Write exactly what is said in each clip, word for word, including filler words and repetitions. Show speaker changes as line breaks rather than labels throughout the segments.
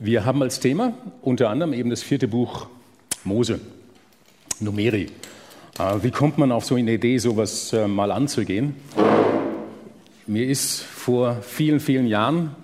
Wir haben als Thema unter anderem eben das vierte Buch Mose, Numeri. Wie kommt man auf so eine Idee, sowas mal anzugehen? Mir ist vor vielen, vielen Jahren,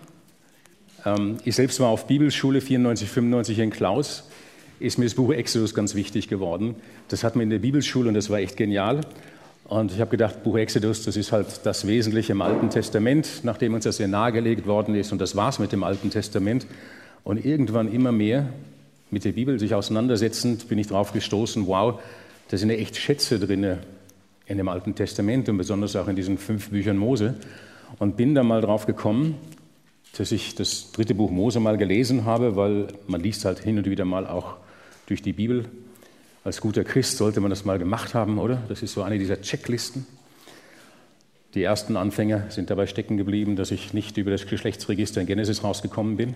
ich selbst war auf Bibelschule vierundneunzig, fünfundneunzig in Klaus, ist mir das Buch Exodus ganz wichtig geworden. Das hatten wir in der Bibelschule und das war echt genial. Und ich habe gedacht, Buch Exodus, das ist halt das Wesentliche im Alten Testament, nachdem uns das sehr nahegelegt worden ist. Und das war's mit dem Alten Testament. Und irgendwann immer mehr mit der Bibel sich auseinandersetzend bin ich darauf gestoßen, wow, da sind ja echt Schätze drin in dem Alten Testament und besonders auch in diesen fünf Büchern Mose. Und bin da mal drauf gekommen, dass ich das dritte Buch Mose mal gelesen habe, weil man liest halt hin und wieder mal auch durch die Bibel. Als guter Christ sollte man das mal gemacht haben, oder? Das ist so eine dieser Checklisten. Die ersten Anfänger sind dabei stecken geblieben, dass ich nicht über das Geschlechtsregister in Genesis rausgekommen bin.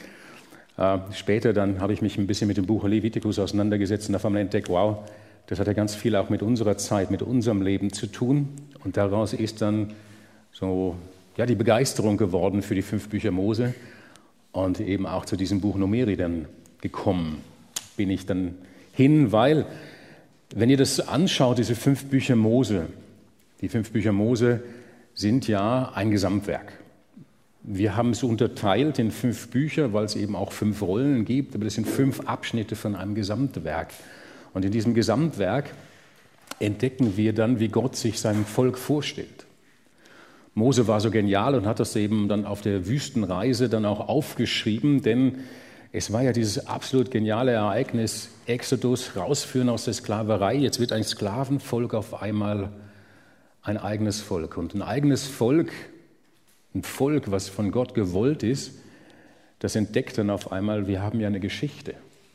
Äh, später dann habe ich mich ein bisschen mit dem Buch Levitikus auseinandergesetzt und auf einmal entdeckt, wow, das hat ja ganz viel auch mit unserer Zeit, mit unserem Leben zu tun. Und daraus ist dann so ja, die Begeisterung geworden für die fünf Bücher Mose und eben auch zu diesem Buch Numeri dann gekommen bin ich dann hin, weil, wenn ihr das anschaut, diese fünf Bücher Mose, die fünf Bücher Mose sind ja ein Gesamtwerk. Wir haben es unterteilt in fünf Bücher, weil es eben auch fünf Rollen gibt, aber das sind fünf Abschnitte von einem Gesamtwerk. Und in diesem Gesamtwerk entdecken wir dann, wie Gott sich seinem Volk vorstellt. Mose war so genial und hat das eben dann auf der Wüstenreise dann auch aufgeschrieben, denn es war ja dieses absolut geniale Ereignis, Exodus, rausführen aus der Sklaverei. Jetzt wird ein Sklavenvolk auf einmal ein eigenes Volk. Und ein eigenes Volk, ein Volk, was von Gott gewollt ist, das entdeckt dann auf einmal, wir haben ja eine Geschichte.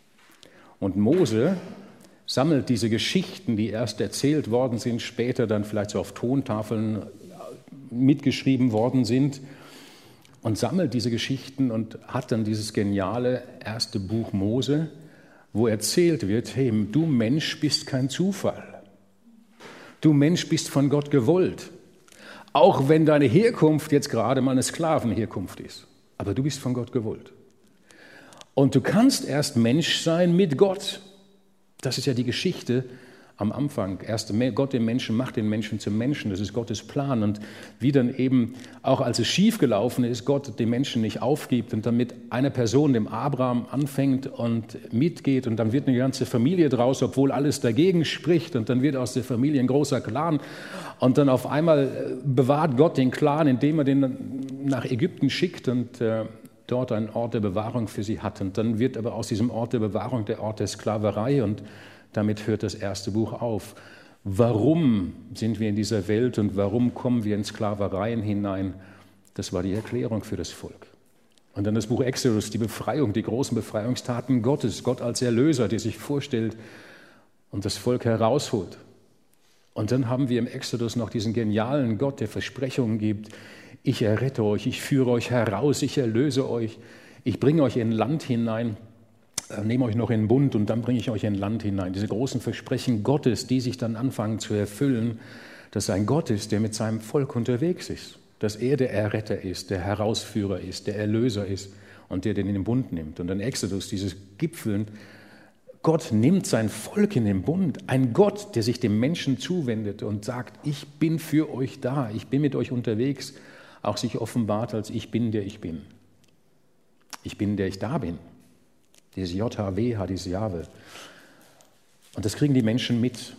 Und Mose sammelt diese Geschichten, die erst erzählt worden sind, später dann vielleicht so auf Tontafeln mitgeschrieben worden sind, und sammelt diese Geschichten und hat dann dieses geniale erste Buch Mose, wo erzählt wird, hey, du Mensch bist kein Zufall. Du Mensch bist von Gott gewollt. Auch wenn deine Herkunft jetzt gerade mal eine Sklavenherkunft ist. Aber du bist von Gott gewollt. Und du kannst erst Mensch sein mit Gott. Das ist ja die Geschichte am Anfang. Erst Gott den Menschen macht den Menschen zum Menschen. Das ist Gottes Plan. Und wie dann eben, auch als es schiefgelaufen ist, Gott den Menschen nicht aufgibt und dann mit einer Person, dem Abraham, anfängt und mitgeht. Und dann wird eine ganze Familie draus, obwohl alles dagegen spricht. Und dann wird aus der Familie ein großer Clan. Und dann auf einmal bewahrt Gott den Clan, indem er den nach Ägypten schickt und äh, dort einen Ort der Bewahrung für sie hat. Und dann wird aber aus diesem Ort der Bewahrung der Ort der Sklaverei, und damit hört das erste Buch auf. Warum sind wir in dieser Welt und warum kommen wir in Sklavereien hinein? Das war die Erklärung für das Volk. Und dann das Buch Exodus, die Befreiung, die großen Befreiungstaten Gottes, Gott als Erlöser, der sich vorstellt und das Volk herausholt. Und dann haben wir im Exodus noch diesen genialen Gott, der Versprechungen gibt. Ich errette euch, ich führe euch heraus, ich erlöse euch, ich bringe euch in ein Land hinein, nehme euch noch in den Bund und dann bringe ich euch in ein Land hinein. Diese großen Versprechen Gottes, die sich dann anfangen zu erfüllen, dass ein Gott ist, der mit seinem Volk unterwegs ist. Dass er der Erretter ist, der Herausführer ist, der Erlöser ist und der den in den Bund nimmt. Und in Exodus, dieses Gipfeln, Gott nimmt sein Volk in den Bund. Ein Gott, der sich dem Menschen zuwendet und sagt, ich bin für euch da, ich bin mit euch unterwegs, auch sich offenbart als ich bin, der ich bin. Ich bin, der ich da bin. Dieses J H W H, dieses Jahwe. Und das kriegen die Menschen mit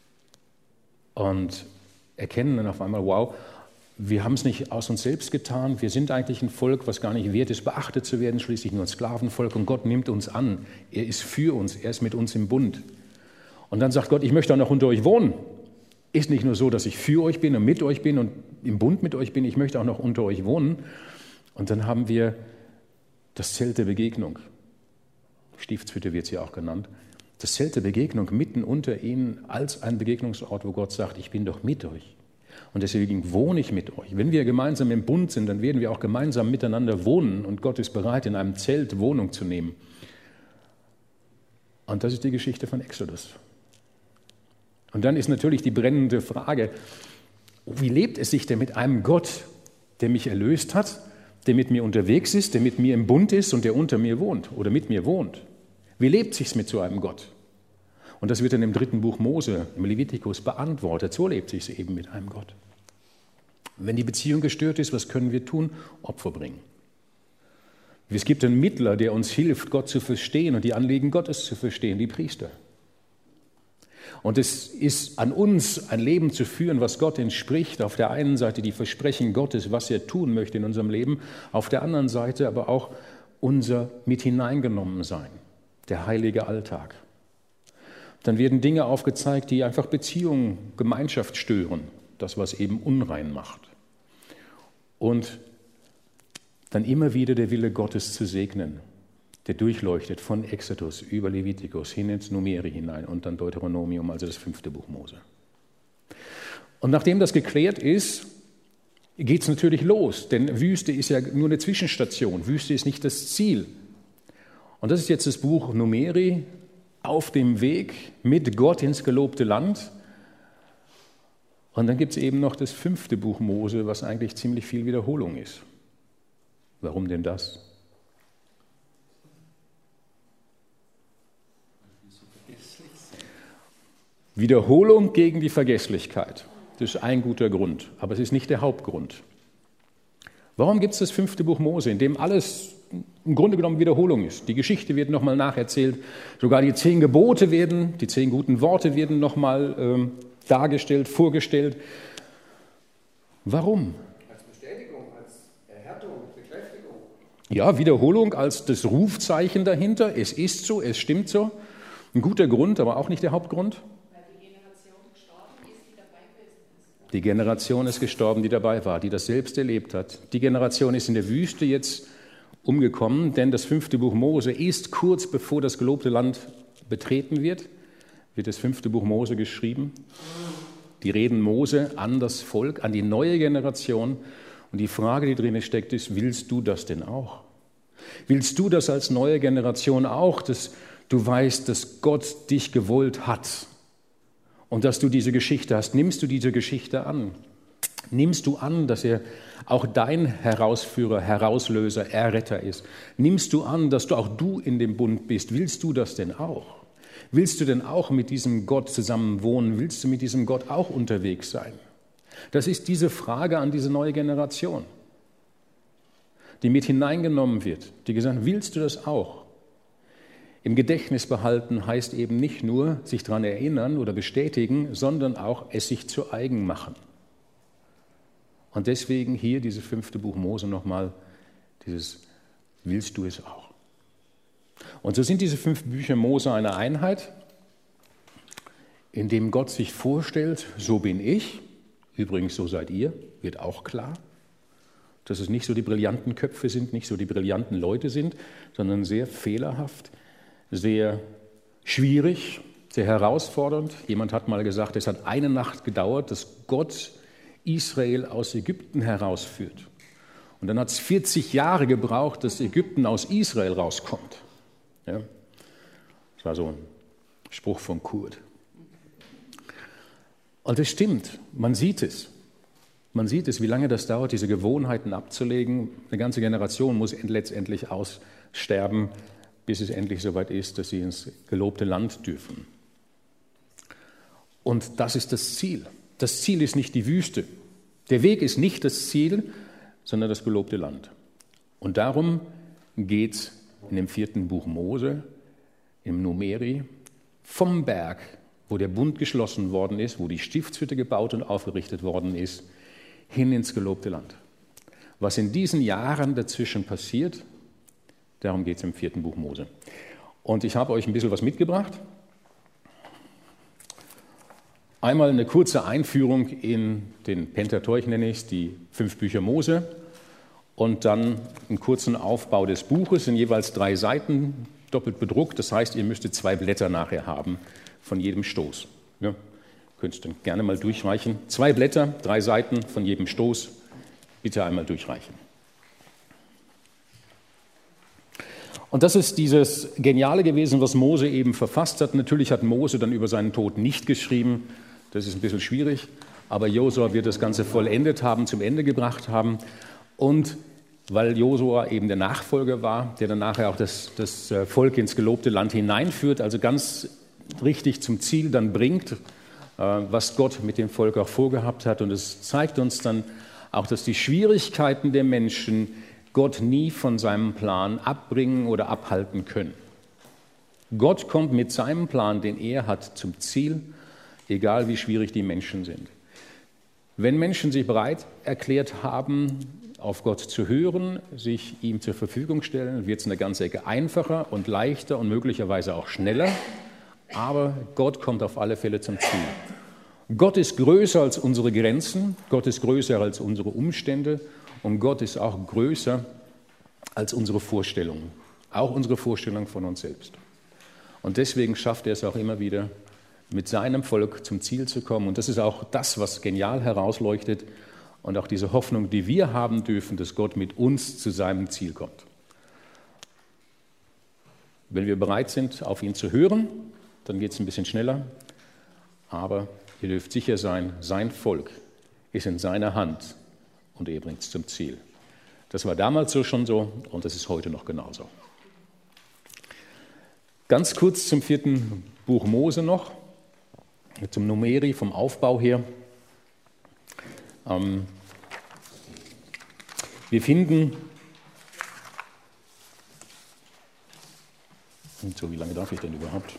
und erkennen dann auf einmal, wow, wir haben es nicht aus uns selbst getan, wir sind eigentlich ein Volk, was gar nicht wert ist, beachtet zu werden, schließlich nur ein Sklavenvolk, und Gott nimmt uns an, er ist für uns, er ist mit uns im Bund. Und dann sagt Gott, ich möchte auch noch unter euch wohnen. Ist nicht nur so, dass ich für euch bin und mit euch bin und im Bund mit euch bin, ich möchte auch noch unter euch wohnen. Und dann haben wir das Zelt der Begegnung. Stiftshütte wird sie auch genannt. Das Zelt der Begegnung mitten unter ihnen als ein Begegnungsort, wo Gott sagt, ich bin doch mit euch. Und deswegen wohne ich mit euch. Wenn wir gemeinsam im Bund sind, dann werden wir auch gemeinsam miteinander wohnen. Und Gott ist bereit, in einem Zelt Wohnung zu nehmen. Und das ist die Geschichte von Exodus. Und dann ist natürlich die brennende Frage, wie lebt es sich denn mit einem Gott, der mich erlöst hat, der mit mir unterwegs ist, der mit mir im Bund ist und der unter mir wohnt oder mit mir wohnt. Wie lebt sich's mit so einem Gott? Und das wird dann im dritten Buch Mose, im Levitikus, beantwortet. So lebt sich's eben mit einem Gott. Wenn die Beziehung gestört ist, was können wir tun? Opfer bringen. Es gibt einen Mittler, der uns hilft, Gott zu verstehen und die Anliegen Gottes zu verstehen, die Priester. Und es ist an uns, ein Leben zu führen, was Gott entspricht. Auf der einen Seite die Versprechen Gottes, was er tun möchte in unserem Leben. Auf der anderen Seite aber auch unser mit hineingenommen sein, der heilige Alltag. Dann werden Dinge aufgezeigt, die einfach Beziehungen, Gemeinschaft stören. Das, was eben unrein macht. Und dann immer wieder der Wille Gottes zu segnen, der durchleuchtet von Exodus über Levitikus hin ins Numeri hinein und dann Deuteronomium, also das fünfte Buch Mose. Und nachdem das geklärt ist, geht es natürlich los, denn Wüste ist ja nur eine Zwischenstation, Wüste ist nicht das Ziel. Und das ist jetzt das Buch Numeri, auf dem Weg mit Gott ins gelobte Land. Und dann gibt es eben noch das fünfte Buch Mose, was eigentlich ziemlich viel Wiederholung ist. Warum denn das? Wiederholung gegen die Vergesslichkeit. Das ist ein guter Grund, aber es ist nicht der Hauptgrund. Warum gibt es das fünfte Buch Mose, in dem alles im Grunde genommen Wiederholung ist? Die Geschichte wird nochmal nacherzählt, sogar die zehn Gebote werden, die zehn guten Worte werden nochmal ähm, dargestellt, vorgestellt. Warum?
Als Bestätigung, als Erhärtung, Bekräftigung.
Ja, Wiederholung als das Rufzeichen dahinter. Es ist so, es stimmt so. Ein guter Grund, aber auch nicht der Hauptgrund.
Weil die Generation gestorben ist, die dabei gewesen ist.
Die Generation ist gestorben, die dabei war, die das selbst erlebt hat. Die Generation ist in der Wüste jetzt umgekommen, denn das fünfte Buch Mose ist kurz bevor das gelobte Land betreten wird, wird das fünfte Buch Mose geschrieben. Die Reden Mose an das Volk, an die neue Generation. Und die Frage, die drin steckt, ist, willst du das denn auch? Willst du das als neue Generation auch, dass du weißt, dass Gott dich gewollt hat und dass du diese Geschichte hast? Nimmst du diese Geschichte an? Nimmst du an, dass er auch dein Herausführer, Herauslöser, Erretter ist? Nimmst du an, dass du auch du in dem Bund bist? Willst du das denn auch? Willst du denn auch mit diesem Gott zusammen wohnen? Willst du mit diesem Gott auch unterwegs sein? Das ist diese Frage an diese neue Generation, die mit hineingenommen wird, die gesagt hat, willst du das auch? Im Gedächtnis behalten heißt eben nicht nur sich daran erinnern oder bestätigen, sondern auch es sich zu eigen machen. Und deswegen hier dieses fünfte Buch Mose nochmal, dieses willst du es auch? Und so sind diese fünf Bücher Mose eine Einheit, in dem Gott sich vorstellt, so bin ich, übrigens so seid ihr, wird auch klar, dass es nicht so die brillanten Köpfe sind, nicht so die brillanten Leute sind, sondern sehr fehlerhaft, sehr schwierig, sehr herausfordernd. Jemand hat mal gesagt, es hat eine Nacht gedauert, dass Gott Israel aus Ägypten herausführt. Und dann hat es vierzig Jahre gebraucht, dass Ägypten aus Israel rauskommt. Ja? Das war so ein Spruch von Kurt. Und das stimmt, man sieht es. Man sieht es, wie lange das dauert, diese Gewohnheiten abzulegen. Eine ganze Generation muss letztendlich aussterben, bis es endlich soweit ist, dass sie ins gelobte Land dürfen. Und das ist das Ziel. Das Ziel ist nicht die Wüste. Der Weg ist nicht das Ziel, sondern das gelobte Land. Und darum geht es in dem vierten Buch Mose, im Numeri, vom Berg, wo der Bund geschlossen worden ist, wo die Stiftshütte gebaut und aufgerichtet worden ist, hin ins gelobte Land. Was in diesen Jahren dazwischen passiert, darum geht es im vierten Buch Mose. Und ich habe euch ein bisschen was mitgebracht. Einmal eine kurze Einführung in den Pentateuch, nenne ich es, die fünf Bücher Mose. Und dann einen kurzen Aufbau des Buches in jeweils drei Seiten, doppelt bedruckt. Das heißt, ihr müsstet zwei Blätter nachher haben von jedem Stoß. Ja, könnt ihr dann gerne mal durchreichen. Zwei Blätter, drei Seiten von jedem Stoß. Bitte einmal durchreichen. Und das ist dieses Geniale gewesen, was Mose eben verfasst hat. Natürlich hat Mose dann über seinen Tod nicht geschrieben. Das ist ein bisschen schwierig. Aber Josua wird das Ganze vollendet haben, zum Ende gebracht haben. Und weil Josua eben der Nachfolger war, der dann nachher auch das, das Volk ins gelobte Land hineinführt, also ganz richtig zum Ziel dann bringt, was Gott mit dem Volk auch vorgehabt hat. Und es zeigt uns dann auch, dass die Schwierigkeiten der Menschen Gott nie von seinem Plan abbringen oder abhalten können. Gott kommt mit seinem Plan, den er hat, zum Ziel, egal wie schwierig die Menschen sind. Wenn Menschen sich bereit erklärt haben, auf Gott zu hören, sich ihm zur Verfügung stellen, wird es eine ganze Ecke einfacher und leichter und möglicherweise auch schneller. Aber Gott kommt auf alle Fälle zum Ziel. Gott ist größer als unsere Grenzen, Gott ist größer als unsere Umstände und Gott ist auch größer als unsere Vorstellungen, auch unsere Vorstellung von uns selbst. Und deswegen schafft er es auch immer wieder, mit seinem Volk zum Ziel zu kommen. Und das ist auch das, was genial herausleuchtet und auch diese Hoffnung, die wir haben dürfen, dass Gott mit uns zu seinem Ziel kommt. Wenn wir bereit sind, auf ihn zu hören, dann geht es ein bisschen schneller, aber ihr dürft sicher sein, sein Volk ist in seiner Hand und er bringt es zum Ziel. Das war damals so schon so und das ist heute noch genauso. Ganz kurz zum vierten Buch Mose noch, zum Numeri, vom Aufbau her. Ähm, wir finden, und so, wie lange darf ich denn überhaupt?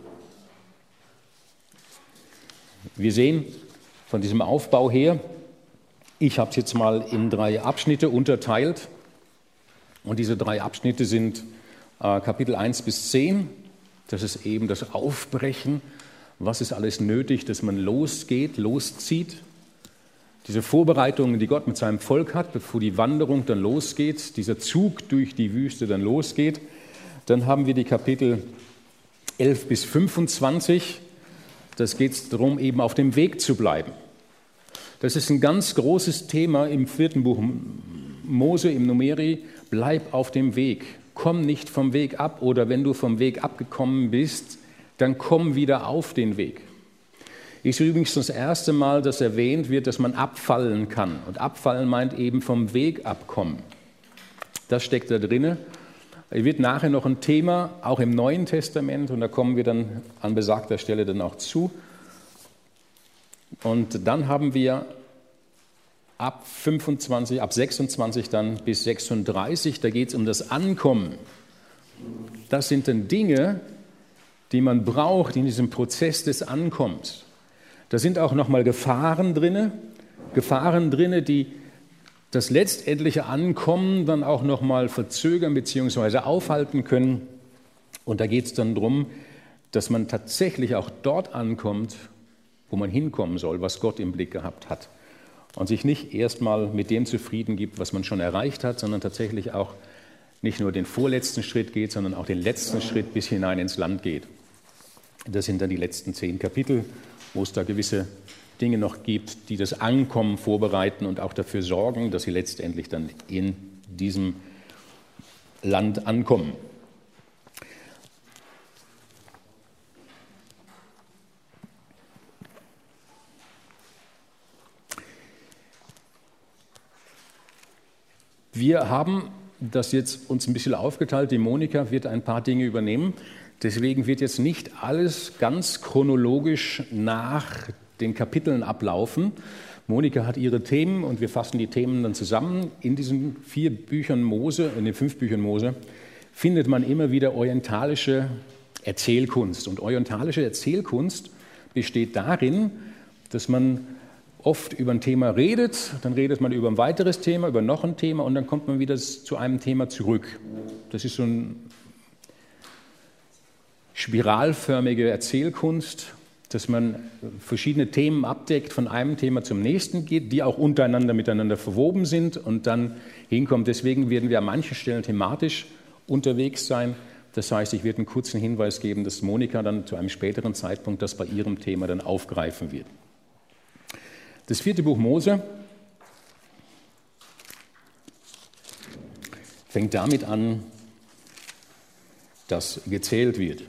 Wir sehen von diesem Aufbau her, ich habe es jetzt mal in drei Abschnitte unterteilt und diese drei Abschnitte sind äh, Kapitel eins bis zehn, das ist eben das Aufbrechen, was ist alles nötig, dass man losgeht, loszieht. Diese Vorbereitungen, die Gott mit seinem Volk hat, bevor die Wanderung dann losgeht, dieser Zug durch die Wüste dann losgeht. Dann haben wir die Kapitel elf bis fünfundzwanzig, das geht darum, eben auf dem Weg zu bleiben. Das ist ein ganz großes Thema im vierten Buch Mose, im Numeri, bleib auf dem Weg, komm nicht vom Weg ab oder wenn du vom Weg abgekommen bist, dann komm wieder auf den Weg. Ist übrigens das erste Mal, dass erwähnt wird, dass man abfallen kann. Und abfallen meint eben vom Weg abkommen. Das steckt da drin. Es wird nachher noch ein Thema, auch im Neuen Testament, und da kommen wir dann an besagter Stelle dann auch zu. Und dann haben wir ab fünfundzwanzig, ab sechsundzwanzig dann bis sechsunddreißig, da geht es um das Ankommen. Das sind dann Dinge, die man braucht in diesem Prozess des Ankommens. Da sind auch nochmal Gefahren drin, Gefahren drin, die das letztendliche Ankommen dann auch nochmal verzögern bzw. aufhalten können. Und da geht es dann darum, dass man tatsächlich auch dort ankommt, wo man hinkommen soll, was Gott im Blick gehabt hat. Und sich nicht erstmal mit dem zufrieden gibt, was man schon erreicht hat, sondern tatsächlich auch nicht nur den vorletzten Schritt geht, sondern auch den letzten Schritt bis hinein ins Land geht. Das sind dann die letzten zehn Kapitel, wo es da gewisse Dinge noch gibt, die das Ankommen vorbereiten und auch dafür sorgen, dass sie letztendlich dann in diesem Land ankommen. Wir haben das jetzt uns ein bisschen aufgeteilt. Die Monika wird ein paar Dinge übernehmen. Deswegen wird jetzt nicht alles ganz chronologisch nach den Kapiteln ablaufen. Monika hat ihre Themen und wir fassen die Themen dann zusammen. In diesen vier Büchern Mose, in den fünf Büchern Mose, findet man immer wieder orientalische Erzählkunst. Und orientalische Erzählkunst besteht darin, dass man oft über ein Thema redet, dann redet man über ein weiteres Thema, über noch ein Thema und dann kommt man wieder zu einem Thema zurück. Das ist so eine spiralförmige Erzählkunst, dass man verschiedene Themen abdeckt, von einem Thema zum nächsten geht, die auch untereinander miteinander verwoben sind und dann hinkommt. Deswegen werden wir an manchen Stellen thematisch unterwegs sein. Das heißt, ich werde einen kurzen Hinweis geben, dass Monika dann zu einem späteren Zeitpunkt das bei ihrem Thema dann aufgreifen wird. Das vierte Buch Mose fängt damit an, dass gezählt wird.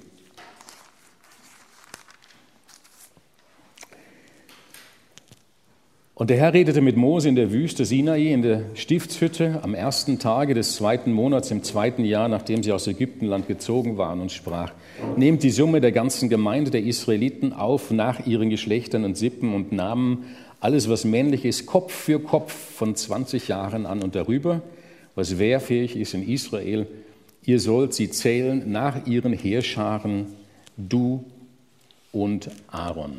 Und der Herr redete mit Mose in der Wüste Sinai, in der Stiftshütte, am ersten Tage des zweiten Monats im zweiten Jahr, nachdem sie aus Ägyptenland gezogen waren, und sprach: Nehmt die Summe der ganzen Gemeinde der Israeliten auf nach ihren Geschlechtern und Sippen und Namen, alles, was männlich ist, Kopf für Kopf von zwanzig Jahren an und darüber, was wehrfähig ist in Israel. Ihr sollt sie zählen nach ihren Heerscharen, du und Aaron.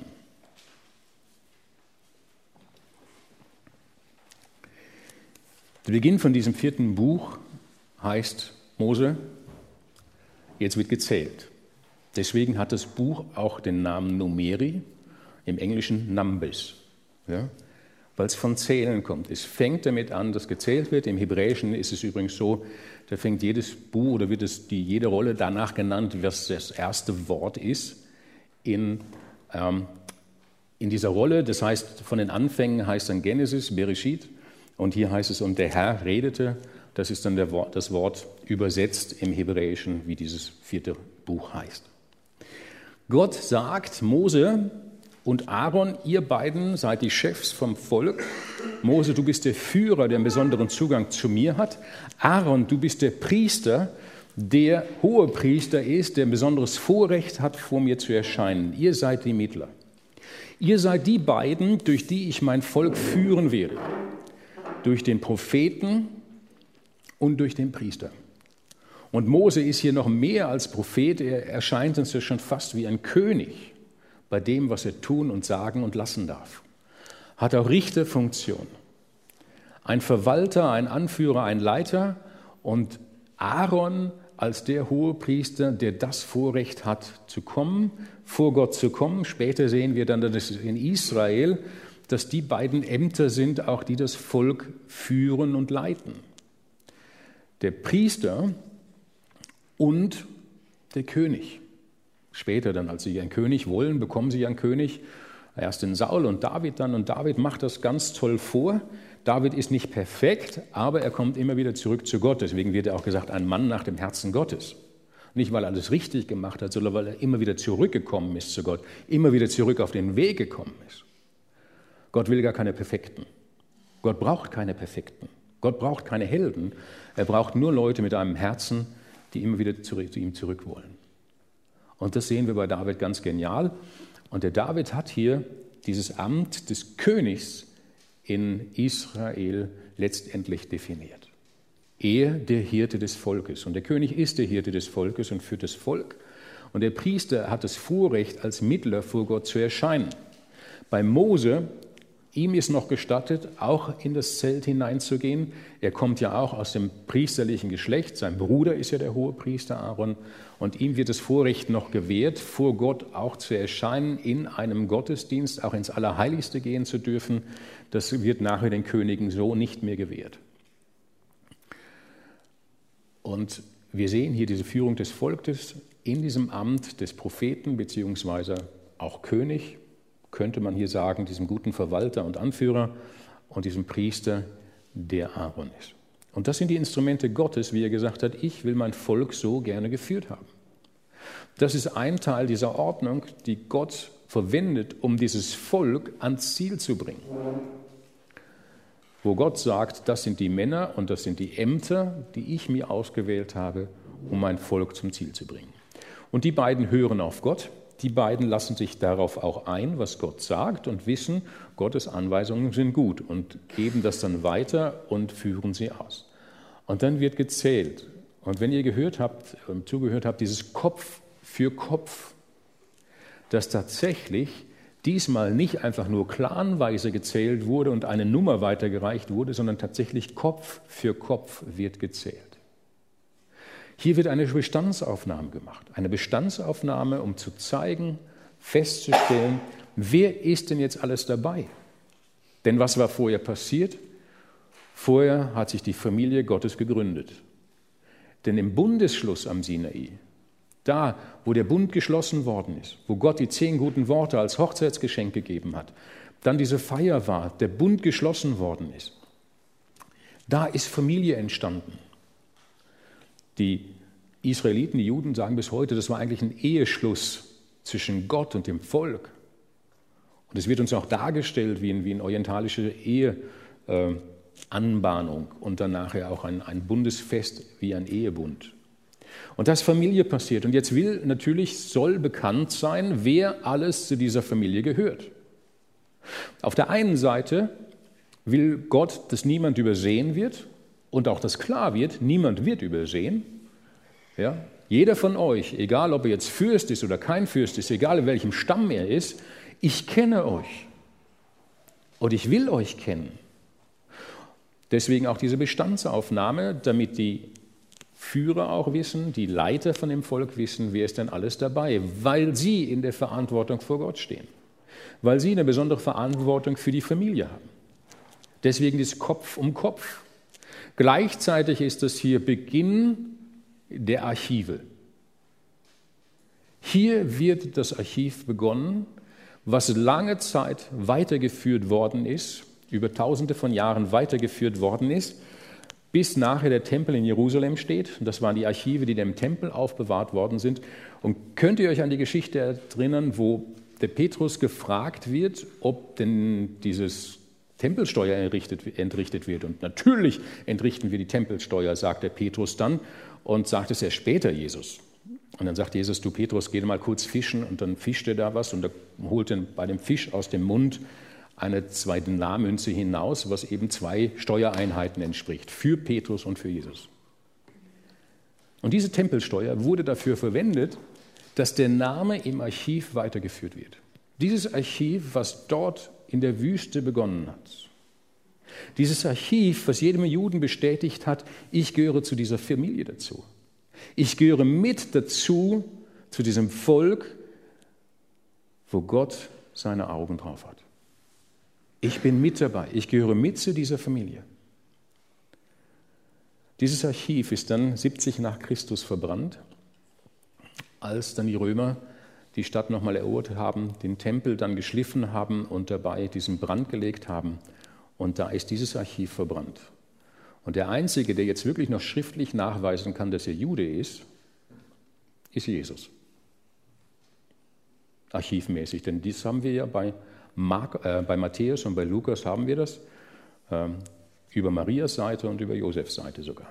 Der Beginn von diesem vierten Buch heißt Mose, jetzt wird gezählt. Deswegen hat das Buch auch den Namen Numeri, im Englischen Numbers, ja, weil es von Zählen kommt. Es fängt damit an, dass gezählt wird. Im Hebräischen ist es übrigens so, da fängt jedes Buch oder wird es die, jede Rolle danach genannt, was das erste Wort ist in, ähm, in dieser Rolle. Das heißt, von den Anfängen heißt dann Genesis, Bereshit. Und hier heißt es, und der Herr redete, das ist dann der Wort, das Wort übersetzt im Hebräischen, wie dieses vierte Buch heißt. Gott sagt, Mose und Aaron, ihr beiden seid die Chefs vom Volk. Mose, du bist der Führer, der einen besonderen Zugang zu mir hat. Aaron, du bist der Priester, der Hohepriester ist, der ein besonderes Vorrecht hat, vor mir zu erscheinen. Ihr seid die Mittler. Ihr seid die beiden, durch die ich mein Volk führen werde. Durch den Propheten und durch den Priester. Und Mose ist hier noch mehr als Prophet, er erscheint uns ja schon fast wie ein König bei dem, was er tun und sagen und lassen darf. Hat auch Richterfunktion. Ein Verwalter, ein Anführer, ein Leiter, und Aaron als der Hohepriester, der das Vorrecht hat, zu kommen, vor Gott zu kommen. Später sehen wir dann, dass in Israel, dass die beiden Ämter sind, auch die das Volk führen und leiten. Der Priester und der König. Später dann, als sie einen König wollen, bekommen sie einen König. Erst den Saul und David dann. Und David macht das ganz toll vor. David ist nicht perfekt, aber er kommt immer wieder zurück zu Gott. Deswegen wird er auch gesagt, ein Mann nach dem Herzen Gottes. Nicht, weil er alles richtig gemacht hat, sondern weil er immer wieder zurückgekommen ist zu Gott. Immer wieder zurück auf den Weg gekommen ist. Gott will gar keine Perfekten. Gott braucht keine Perfekten. Gott braucht keine Helden. Er braucht nur Leute mit einem Herzen, die immer wieder zurück, zu ihm zurück wollen. Und das sehen wir bei David ganz genial. Und der David hat hier dieses Amt des Königs in Israel letztendlich definiert. Er, der Hirte des Volkes. Und der König ist der Hirte des Volkes und führt das Volk. Und der Priester hat das Vorrecht, als Mittler vor Gott zu erscheinen. Bei Mose, ihm ist noch gestattet, auch in das Zelt hineinzugehen. Er kommt ja auch aus dem priesterlichen Geschlecht. Sein Bruder ist ja der Hohepriester Aaron. Und ihm wird das Vorrecht noch gewährt, vor Gott auch zu erscheinen, in einem Gottesdienst, auch ins Allerheiligste gehen zu dürfen. Das wird nachher den Königen so nicht mehr gewährt. Und wir sehen hier diese Führung des Volkes in diesem Amt des Propheten, beziehungsweise auch König, könnte man hier sagen, diesem guten Verwalter und Anführer und diesem Priester, der Aaron ist. Und das sind die Instrumente Gottes, wie er gesagt hat, ich will mein Volk so gerne geführt haben. Das ist ein Teil dieser Ordnung, die Gott verwendet, um dieses Volk ans Ziel zu bringen. Wo Gott sagt, das sind die Männer und das sind die Ämter, die ich mir ausgewählt habe, um mein Volk zum Ziel zu bringen. Und die beiden hören auf Gott. Die beiden lassen sich darauf auch ein, was Gott sagt, und wissen, Gottes Anweisungen sind gut und geben das dann weiter und führen sie aus. Und dann wird gezählt. Und wenn ihr gehört habt, zugehört habt, dieses Kopf für Kopf, dass tatsächlich diesmal nicht einfach nur clanweise gezählt wurde und eine Nummer weitergereicht wurde, sondern tatsächlich Kopf für Kopf wird gezählt. Hier wird eine Bestandsaufnahme gemacht, eine Bestandsaufnahme, um zu zeigen, festzustellen, wer ist denn jetzt alles dabei? Denn was war vorher passiert? Vorher hat sich die Familie Gottes gegründet. Denn im Bundesschluss am Sinai, da, wo der Bund geschlossen worden ist, wo Gott die zehn guten Worte als Hochzeitsgeschenk gegeben hat, dann diese Feier war, der Bund geschlossen worden ist, da ist Familie entstanden. Die Israeliten, die Juden sagen bis heute, das war eigentlich ein Eheschluss zwischen Gott und dem Volk. Und es wird uns auch dargestellt wie in, wie in orientalische Ehe, äh, Anbahnung und dann nachher auch ein, ein Bundesfest wie ein Ehebund. Und das Familie passiert. Und jetzt will natürlich, soll bekannt sein, wer alles zu dieser Familie gehört. Auf der einen Seite will Gott, dass niemand übersehen wird und auch, dass klar wird, niemand wird übersehen. Ja? Jeder von euch, egal ob er jetzt Fürst ist oder kein Fürst ist, egal in welchem Stamm er ist, ich kenne euch und ich will euch kennen. Deswegen auch diese Bestandsaufnahme, damit die Führer auch wissen, die Leiter von dem Volk wissen, wer ist denn alles dabei, weil sie in der Verantwortung vor Gott stehen, weil sie eine besondere Verantwortung für die Familie haben. Deswegen ist Kopf um Kopf. Gleichzeitig ist das hier Beginn der Archive. Hier wird das Archiv begonnen, was lange Zeit weitergeführt worden ist, über tausende von Jahren weitergeführt worden ist, bis nachher der Tempel in Jerusalem steht. Das waren die Archive, die im Tempel aufbewahrt worden sind. Und könnt ihr euch an die Geschichte erinnern, wo der Petrus gefragt wird, ob denn dieses Tempelsteuer entrichtet, entrichtet wird? Und natürlich entrichten wir die Tempelsteuer, sagt der Petrus dann und sagt es erst später Jesus. Und dann sagt Jesus, du Petrus, geh mal kurz fischen, und dann fischt er da was und er holt dann bei dem Fisch aus dem Mund eine zwei Denarmünze hinaus, was eben zwei Steuereinheiten entspricht, für Petrus und für Jesus. Und diese Tempelsteuer wurde dafür verwendet, dass der Name im Archiv weitergeführt wird. Dieses Archiv, was dort in der Wüste begonnen hat. Dieses Archiv, was jedem Juden bestätigt hat, ich gehöre zu dieser Familie dazu. Ich gehöre mit dazu, zu diesem Volk, wo Gott seine Augen drauf hat. Ich bin mit dabei, ich gehöre mit zu dieser Familie. Dieses Archiv ist dann siebzig nach Christus verbrannt, als dann die Römer die Stadt nochmal erobert haben, den Tempel dann geschliffen haben und dabei diesen Brand gelegt haben. Und da ist dieses Archiv verbrannt. Und der Einzige, der jetzt wirklich noch schriftlich nachweisen kann, dass er Jude ist, ist Jesus. Archivmäßig, denn dies haben wir ja bei Mark, äh, bei Matthäus und bei Lukas haben wir das, äh, über Marias Seite und über Josefs Seite sogar.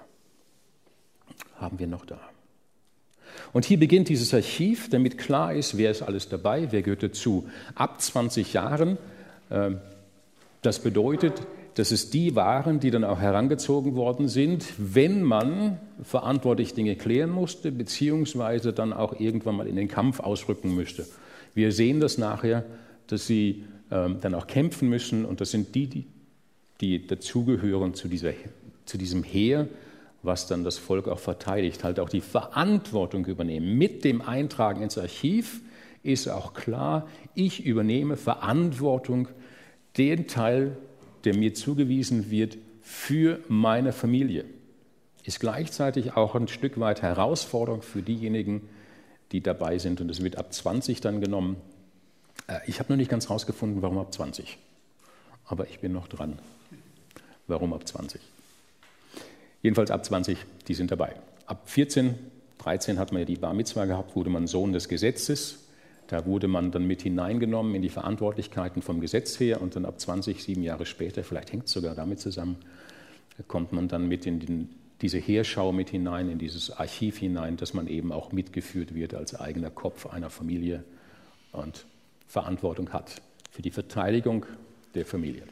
Haben wir noch da. Und hier beginnt dieses Archiv, damit klar ist, wer ist alles dabei, wer gehört dazu. Ab zwanzig Jahren, äh, das bedeutet, dass es die waren, die dann auch herangezogen worden sind, wenn man verantwortlich Dinge klären musste, beziehungsweise dann auch irgendwann mal in den Kampf ausrücken müsste. Wir sehen das nachher, dass sie ähm, dann auch kämpfen müssen, und das sind die, die, die dazugehören zu, dieser, zu diesem Heer, was dann das Volk auch verteidigt, halt auch die Verantwortung übernehmen. Mit dem Eintragen ins Archiv ist auch klar, ich übernehme Verantwortung, den Teil, der mir zugewiesen wird, für meine Familie. Ist gleichzeitig auch ein Stück weit Herausforderung für diejenigen, die dabei sind, und es wird ab zwanzig dann genommen. Ich habe noch nicht ganz rausgefunden, warum ab zwanzig, aber ich bin noch dran. Warum ab zwanzig? Jedenfalls ab zwanzig, die sind dabei. Ab vierzehn, dreizehn hat man ja die Bar Mitzwa gehabt, wurde man Sohn des Gesetzes. Da wurde man dann mit hineingenommen in die Verantwortlichkeiten vom Gesetz her, und dann ab zwanzig, sieben Jahre später, vielleicht hängt es sogar damit zusammen, kommt man dann mit in den, diese Heerschau mit hinein, in dieses Archiv hinein, dass man eben auch mitgeführt wird als eigener Kopf einer Familie und Verantwortung hat für die Verteidigung der Familie.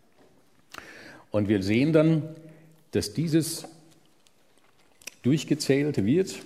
Und wir sehen dann, dass dieses durchgezählt wird,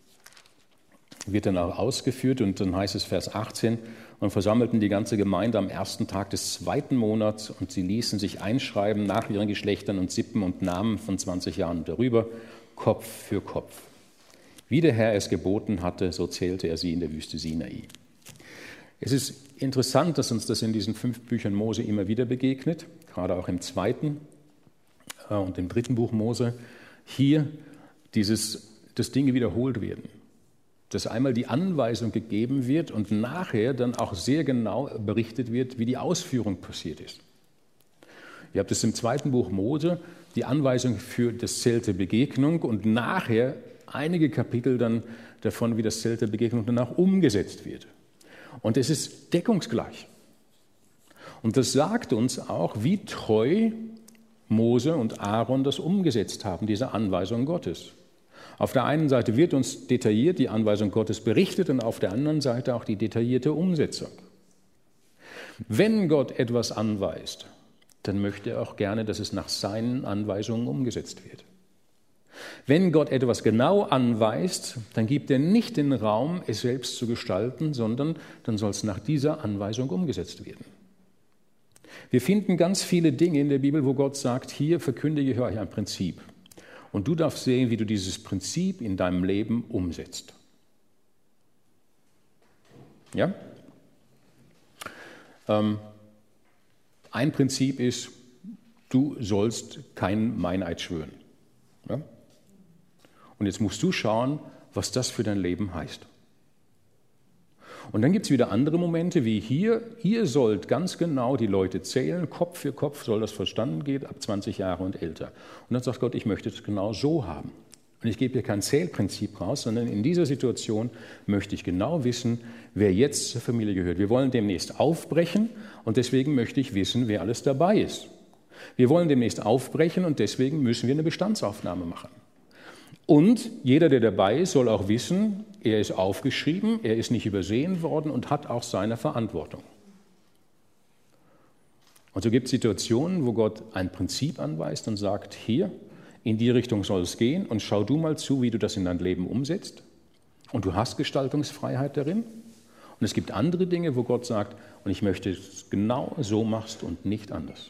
wird dann auch ausgeführt, und dann heißt es Vers achtzehn, und versammelten die ganze Gemeinde am ersten Tag des zweiten Monats, und sie ließen sich einschreiben nach ihren Geschlechtern und Sippen und Namen von zwanzig Jahren darüber, Kopf für Kopf. Wie der Herr es geboten hatte, so zählte er sie in der Wüste Sinai. Es ist interessant, dass uns das in diesen fünf Büchern Mose immer wieder begegnet, gerade auch im zweiten und im dritten Buch Mose, hier dieses, dass Dinge wiederholt werden. Dass einmal die Anweisung gegeben wird und nachher dann auch sehr genau berichtet wird, wie die Ausführung passiert ist. Ihr habt es im zweiten Buch Mose, die Anweisung für das Zelt der Begegnung, und nachher einige Kapitel dann davon, wie das Zelt der Begegnung danach umgesetzt wird. Und es ist deckungsgleich. Und das sagt uns auch, wie treu Mose und Aaron das umgesetzt haben, diese Anweisung Gottes. Auf der einen Seite wird uns detailliert die Anweisung Gottes berichtet und auf der anderen Seite auch die detaillierte Umsetzung. Wenn Gott etwas anweist, dann möchte er auch gerne, dass es nach seinen Anweisungen umgesetzt wird. Wenn Gott etwas genau anweist, dann gibt er nicht den Raum, es selbst zu gestalten, sondern dann soll es nach dieser Anweisung umgesetzt werden. Wir finden ganz viele Dinge in der Bibel, wo Gott sagt, hier verkündige ich euch ein Prinzip. Und du darfst sehen, wie du dieses Prinzip in deinem Leben umsetzt. Ja? Ähm, ein Prinzip ist, du sollst keinen Meineid schwören. Ja? Und jetzt musst du schauen, was das für dein Leben heißt. Und dann gibt es wieder andere Momente, wie hier, ihr sollt ganz genau die Leute zählen, Kopf für Kopf soll das verstanden gehen, ab zwanzig Jahre und älter. Und dann sagt Gott, ich möchte es genau so haben. Und ich gebe hier kein Zählprinzip raus, sondern in dieser Situation möchte ich genau wissen, wer jetzt zur Familie gehört. Wir wollen demnächst aufbrechen und deswegen möchte ich wissen, wer alles dabei ist. Wir wollen demnächst aufbrechen und deswegen müssen wir eine Bestandsaufnahme machen. Und jeder, der dabei ist, soll auch wissen, er ist aufgeschrieben, er ist nicht übersehen worden und hat auch seine Verantwortung. Und so gibt es Situationen, wo Gott ein Prinzip anweist und sagt, hier, in die Richtung soll es gehen und schau du mal zu, wie du das in dein Leben umsetzt. Und du hast Gestaltungsfreiheit darin. Und es gibt andere Dinge, wo Gott sagt, und ich möchte es genau so machst und nicht anders.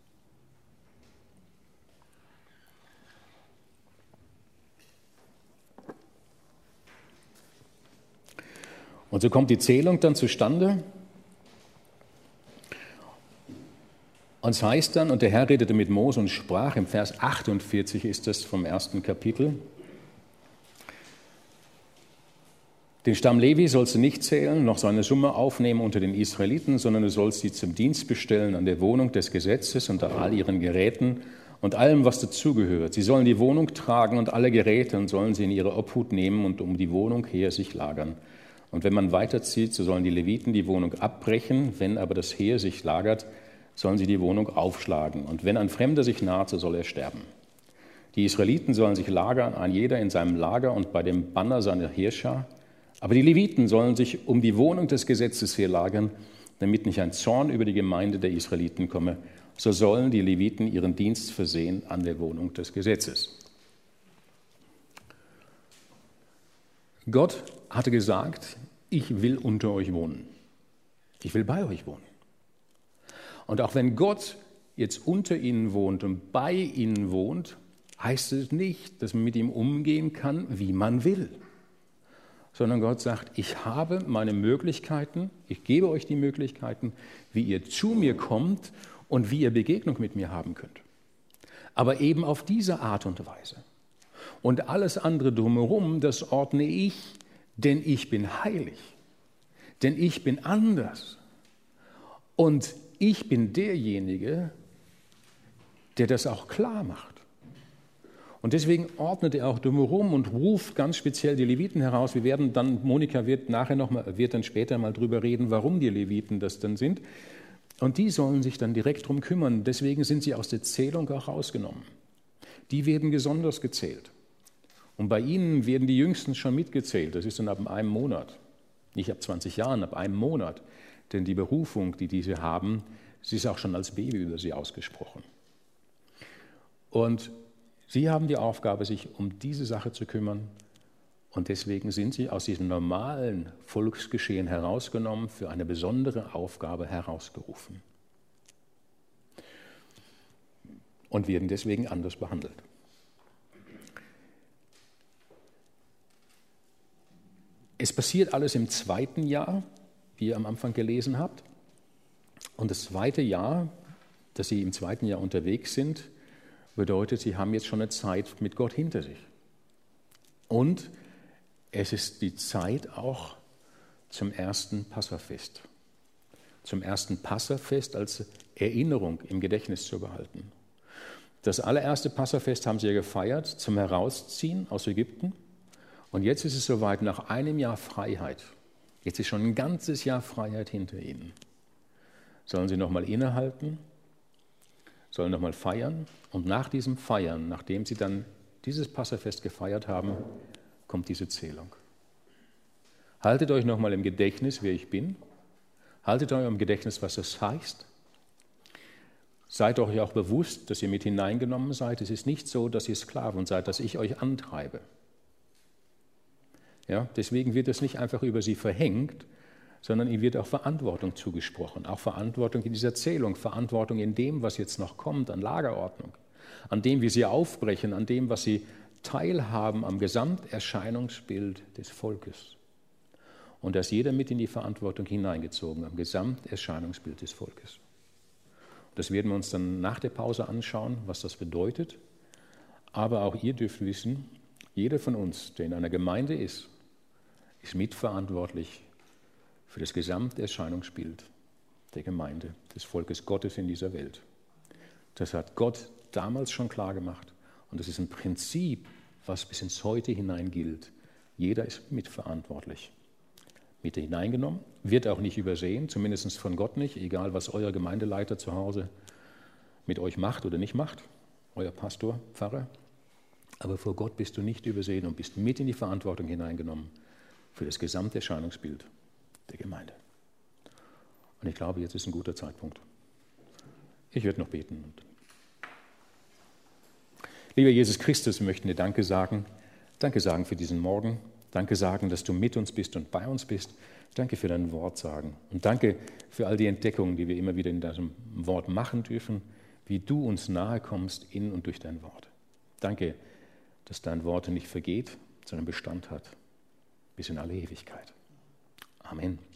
Und so kommt die Zählung dann zustande. Und es heißt dann, und der Herr redete mit Mose und sprach, im Vers achtundvierzig ist das vom ersten Kapitel, den Stamm Levi sollst du nicht zählen, noch seine Summe aufnehmen unter den Israeliten, sondern du sollst sie zum Dienst bestellen an der Wohnung des Gesetzes und an all ihren Geräten und allem, was dazugehört. Sie sollen die Wohnung tragen und alle Geräte und sollen sie in ihre Obhut nehmen und um die Wohnung her sich lagern. Und wenn man weiterzieht, so sollen die Leviten die Wohnung abbrechen, wenn aber das Heer sich lagert, sollen sie die Wohnung aufschlagen. Und wenn ein Fremder sich naht, so soll er sterben. Die Israeliten sollen sich lagern, ein jeder in seinem Lager und bei dem Banner seiner Herrscher. Aber die Leviten sollen sich um die Wohnung des Gesetzes her lagern, damit nicht ein Zorn über die Gemeinde der Israeliten komme. So sollen die Leviten ihren Dienst versehen an der Wohnung des Gesetzes. Gott hatte gesagt, ich will unter euch wohnen. Ich will bei euch wohnen. Und auch wenn Gott jetzt unter ihnen wohnt und bei ihnen wohnt, heißt es nicht, dass man mit ihm umgehen kann, wie man will. Sondern Gott sagt, ich habe meine Möglichkeiten, ich gebe euch die Möglichkeiten, wie ihr zu mir kommt und wie ihr Begegnung mit mir haben könnt. Aber eben auf diese Art und Weise. Und alles andere drumherum, das ordne ich, denn ich bin heilig. Denn ich bin anders. Und ich bin derjenige, der das auch klar macht. Und deswegen ordnet er auch drumherum und ruft ganz speziell die Leviten heraus. Wir werden dann, Monika wird nachher noch mal, wird dann später mal drüber reden, warum die Leviten das dann sind. Und die sollen sich dann direkt drum kümmern. Deswegen sind sie aus der Zählung auch rausgenommen. Die werden besonders gezählt. Und bei ihnen werden die Jüngsten schon mitgezählt. Das ist dann ab einem Monat. Nicht ab zwanzig Jahren, ab einem Monat. Denn die Berufung, die diese haben, sie ist auch schon als Baby über sie ausgesprochen. Und sie haben die Aufgabe, sich um diese Sache zu kümmern. Und deswegen sind sie aus diesem normalen Volksgeschehen herausgenommen, für eine besondere Aufgabe herausgerufen. Und werden deswegen anders behandelt. Es passiert alles im zweiten Jahr, wie ihr am Anfang gelesen habt. Und das zweite Jahr, dass sie im zweiten Jahr unterwegs sind, bedeutet, sie haben jetzt schon eine Zeit mit Gott hinter sich. Und es ist die Zeit auch zum ersten Passafest. Zum ersten Passafest als Erinnerung im Gedächtnis zu behalten. Das allererste Passafest haben sie ja gefeiert zum Herausziehen aus Ägypten. Und jetzt ist es soweit, nach einem Jahr Freiheit, jetzt ist schon ein ganzes Jahr Freiheit hinter ihnen, sollen sie nochmal innehalten, sollen nochmal feiern. Und nach diesem Feiern, nachdem sie dann dieses Passafest gefeiert haben, kommt diese Zählung. Haltet euch nochmal im Gedächtnis, wer ich bin. Haltet euch im Gedächtnis, was das heißt. Seid euch auch bewusst, dass ihr mit hineingenommen seid. Es ist nicht so, dass ihr Sklaven seid, dass ich euch antreibe. Ja, deswegen wird es nicht einfach über sie verhängt, sondern ihnen wird auch Verantwortung zugesprochen. Auch Verantwortung in dieser Zählung, Verantwortung in dem, was jetzt noch kommt, an Lagerordnung, an dem, wie sie aufbrechen, an dem, was sie teilhaben am Gesamterscheinungsbild des Volkes. Und da ist jeder mit in die Verantwortung hineingezogen, am Gesamterscheinungsbild des Volkes. Das werden wir uns dann nach der Pause anschauen, was das bedeutet. Aber auch ihr dürft wissen, jeder von uns, der in einer Gemeinde ist, ist mitverantwortlich für das Gesamterscheinungsbild der Gemeinde, des Volkes Gottes in dieser Welt. Das hat Gott damals schon klar gemacht. Und das ist ein Prinzip, was bis ins Heute hinein gilt. Jeder ist mitverantwortlich. Mit hineingenommen, wird auch nicht übersehen, zumindest von Gott nicht, egal was euer Gemeindeleiter zu Hause mit euch macht oder nicht macht, euer Pastor, Pfarrer. Aber vor Gott bist du nicht übersehen und bist mit in die Verantwortung hineingenommen für das gesamte Erscheinungsbild der Gemeinde. Und ich glaube, jetzt ist ein guter Zeitpunkt. Ich werde noch beten. Lieber Jesus Christus, wir möchten dir Danke sagen. Danke sagen für diesen Morgen. Danke sagen, dass du mit uns bist und bei uns bist. Danke für dein Wort sagen. Und danke für all die Entdeckungen, die wir immer wieder in deinem Wort machen dürfen, wie du uns nahe kommst in und durch dein Wort. Danke, dass dein Wort nicht vergeht, sondern Bestand hat bis in alle Ewigkeit. Amen.